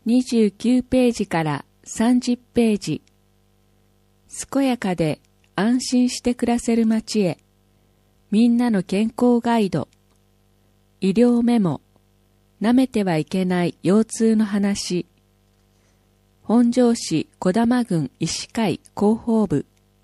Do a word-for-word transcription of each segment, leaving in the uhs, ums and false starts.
にじゅうきゅうページからさんじゅっページ。健やかで安心して暮らせる街へ。みんなの健康ガイド。医療メモ。舐めてはいけない腰痛の話。本庄市児玉郡医師会広報部。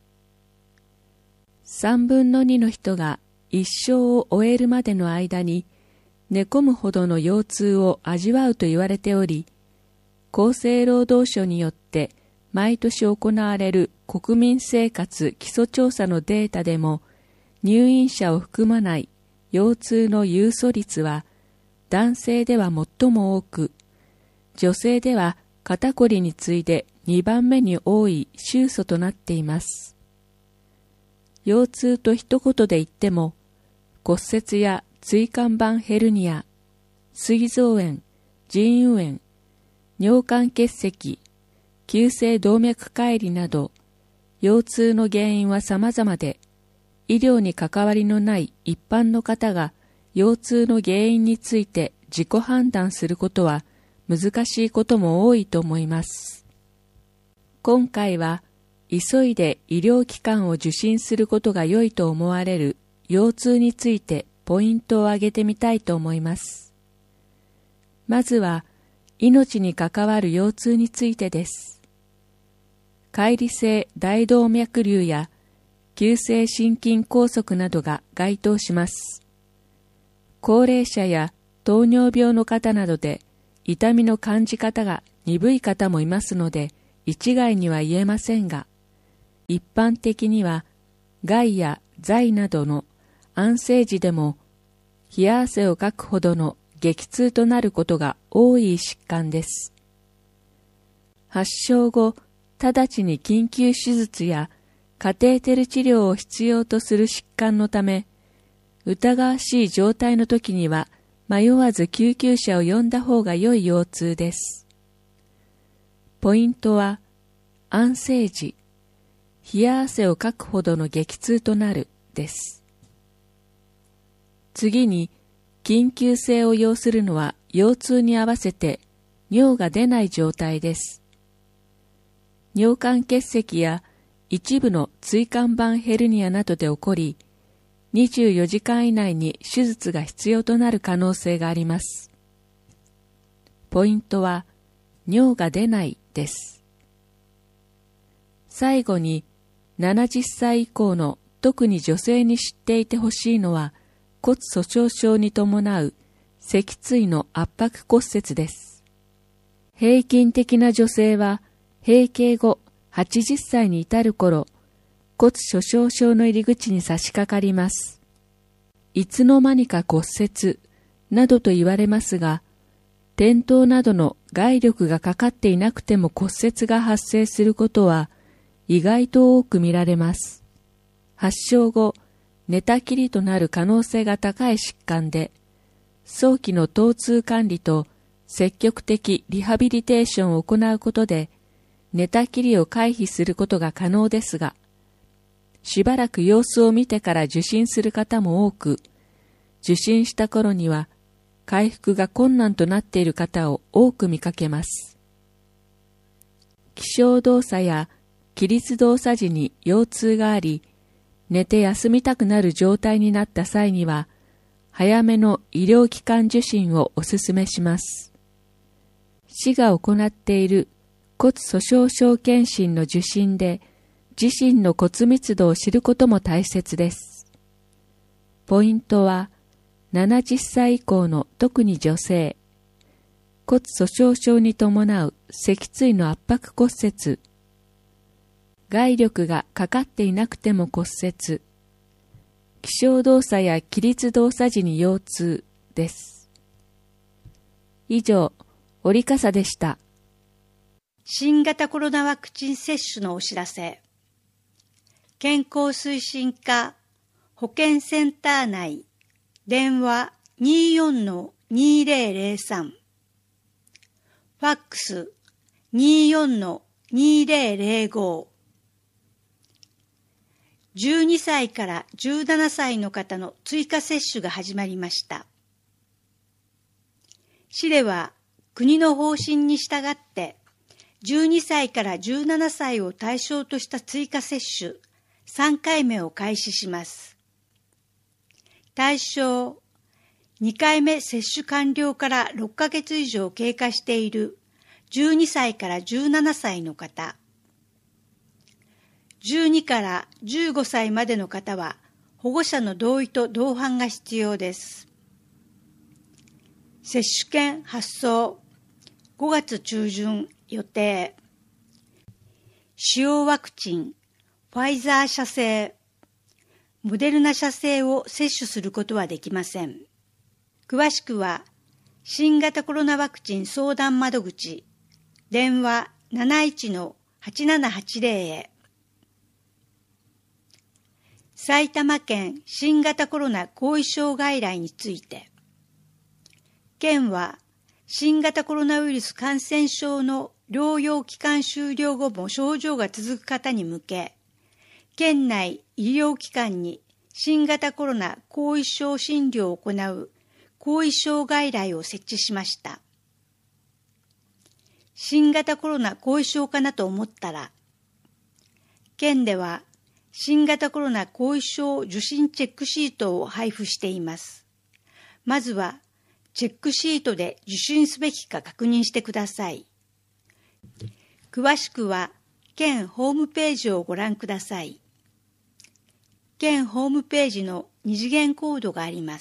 三分の二の人が一生を終えるまでの間に寝込むほどの腰痛を味わうと言われており、厚生労働省によって毎年行われる国民生活基礎調査のデータでも、入院者を含まない腰痛の有訴率は男性では最も多く、女性では肩こりに次いでにばんめに多い宗訴となっています。腰痛と一言で言っても、骨折や椎間板ヘルニア、膵臓炎、腎盂炎、尿管結石、急性動脈解離など、腰痛の原因は様々で、医療に関わりのない一般の方が腰痛の原因について自己判断することは難しいことも多いと思います。今回は、急いで医療機関を受診することが良いと思われる腰痛についてポイントを挙げてみたいと思います。まずは、命に関わる腰痛についてです。解離性大動脈瘤や急性心筋梗塞などが該当します。高齢者や糖尿病の方などで痛みの感じ方が鈍い方もいますので、一概には言えませんが、一般的には害や剤などの安静時でも冷や汗をかくほどの激痛となることが多い疾患です。発症後、直ちに緊急手術やカテーテル治療を必要とする疾患のため、疑わしい状態の時には迷わず救急車を呼んだ方が良い腰痛です。ポイントは、安静時、冷や汗をかくほどの激痛となるです。次に、緊急性を要するのは腰痛に合わせて尿が出ない状態です。尿管結石や一部の椎間板ヘルニアなどで起こり、にじゅうよじかん以内に手術が必要となる可能性があります。ポイントは、尿が出ないです。最後に、ななじゅっさい以降の特に女性に知っていてほしいのは、骨粗しょう症に伴う脊椎の圧迫骨折です。平均的な女性は、閉経後はちじゅっさいに至る頃、骨粗しょう症の入り口に差し掛かります。いつの間にか骨折などと言われますが、転倒などの外力がかかっていなくても骨折が発生することは意外と多く見られます。発症後、寝たきりとなる可能性が高い疾患で、早期の疼痛管理と積極的リハビリテーションを行うことで、寝たきりを回避することが可能ですが、しばらく様子を見てから受診する方も多く、受診した頃には回復が困難となっている方を多く見かけます。起床動作や起立動作時に腰痛があり、寝て休みたくなる状態になった際には、早めの医療機関受診をお勧めします。市が行っている骨粗しょう症検診の受診で、自身の骨密度を知ることも大切です。ポイントは、ななじゅっさい以降の特に女性、骨粗しょう症に伴う脊椎の圧迫骨折、外力がかかっていなくても骨折、起床動作や起立動作時に腰痛です。以上、折笠でした。 新型コロナワクチン接種のお知らせ。健康推進課保健センター内電話 にじゅうよんのにせんさん、ファックス にじゅうよんのにせんご、じゅうにさいからじゅうななさいの方の追加接種が始まりました。市では国の方針に従って、じゅうにさいからじゅうななさいを対象とした追加接種さんかいめを開始します。対象、にかいめ接種完了からろっかげつ以上経過しているじゅうにさいからじゅうななさいの方、じゅうにからじゅうごさいまでの方は保護者の同意と同伴が必要です。接種券発送、ごがつちゅうじゅん予定。使用ワクチン、ファイザー社製、モデルナ社製を接種することはできません。詳しくは、新型コロナワクチン相談窓口、電話 なないちのはちななはちぜろ へ。埼玉県新型コロナ後遺症外来について、県は新型コロナウイルス感染症の療養期間終了後も症状が続く方に向け、県内医療機関に新型コロナ後遺症診療を行う後遺症外来を設置しました。新型コロナ後遺症かなと思ったら、県では新型コロナ後遺症受診チェックシートを配布しています。まずはチェックシートで受診すべきか確認してください。詳しくは県ホームページをご覧ください。県ホームページの二次元コードがあります。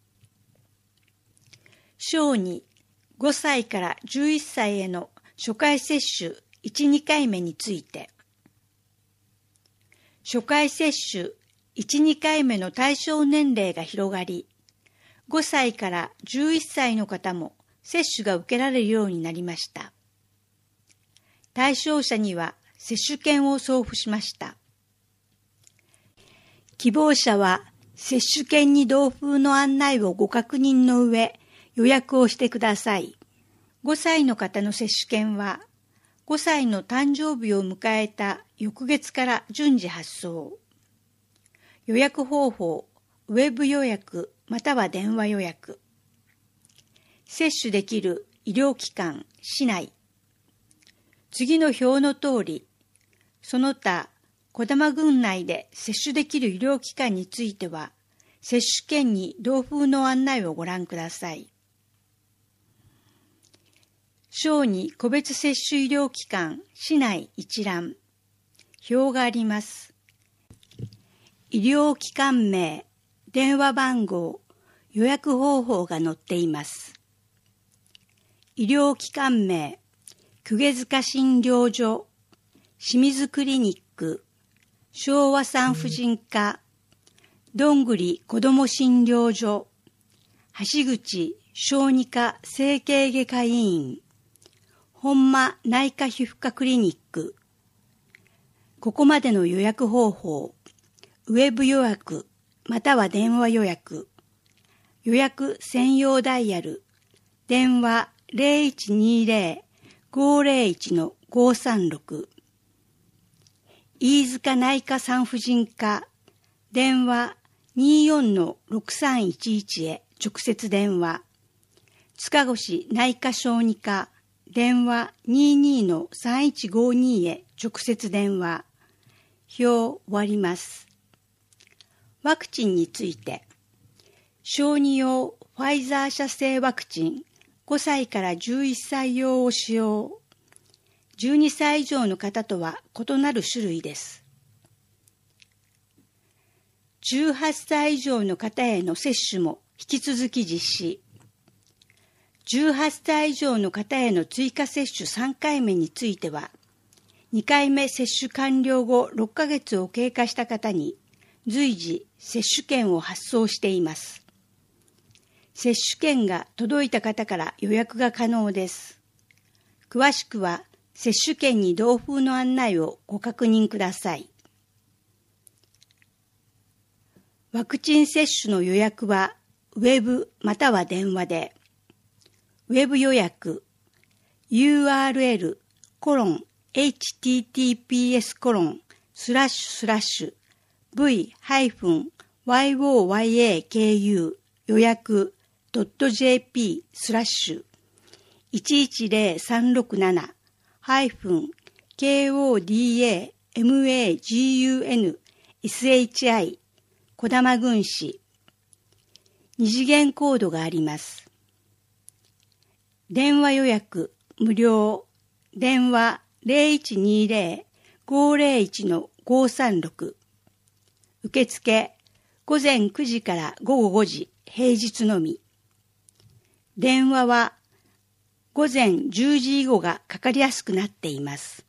小児ごさいからじゅういっさいへの初回接種いち、にかいめについて、初回接種いち、にかいめの対象年齢が広がり、ごさいからじゅういっさいの方も接種が受けられるようになりました。対象者には接種券を送付しました。希望者は接種券に同封の案内をご確認の上、予約をしてください。ごさいの方の接種券は、ごさいの誕生日を迎えた翌月から順次発送。予約方法、ウェブ予約または電話予約。接種できる医療機関、市内。次の表の通り、その他、児玉郡内で接種できる医療機関については、接種券に同封の案内をご覧ください。小児個別接種医療機関、市内一覧。表があります。医療機関名、電話番号、予約方法が載っています。医療機関名、久塚診療所、清水クリニック、昭和産婦人科、どんぐり子ども診療所、橋口小児科整形外科医院、本間内科皮膚科クリニック。ここまでの予約方法、ウェブ予約または電話予約、予約専用ダイヤル、電話 ゼロいちにゼロ ごゼロいち ごさんろく、飯塚内科産婦人科、電話 にじゅうよん ろくさんいちいち へ直接電話、塚越内科小児科、電話 にじゅうに さんいちごに へ直接電話。表終わります。ワクチンについて、小児用ファイザー社製ワクチンごさいからじゅういっさい用を使用。じゅうにさい以上の方とは異なる種類です。じゅうはっさい以上の方への接種も引き続き実施。じゅうはっさい以上の方への追加接種さんかいめについては、にかいめ接種完了後ろっかげつを経過した方に随時接種券を発送しています。接種券が届いた方から予約が可能です。詳しくは接種券に同封の案内をご確認ください。ワクチン接種の予約はウェブまたは電話で、ウェブ予約 ユーアールエル コロン エイチティーティーピーエス コロン スラッシュスラッシュ ブイ ハイフン ワイオーワイエーケーユー 予約 .jp スラッシュいちいちゼロ さんろくなな ケーオーディーエーエムエージーユーエヌエスエイチアイ 児玉郡市。二次元コードがあります。電話予約無料。電話 ゼロいちにゼロ ごゼロいち ごさんろく。受付午前くじから午後ごじ、平日のみ。電話は午前じゅうじ以後がかかりやすくなっています。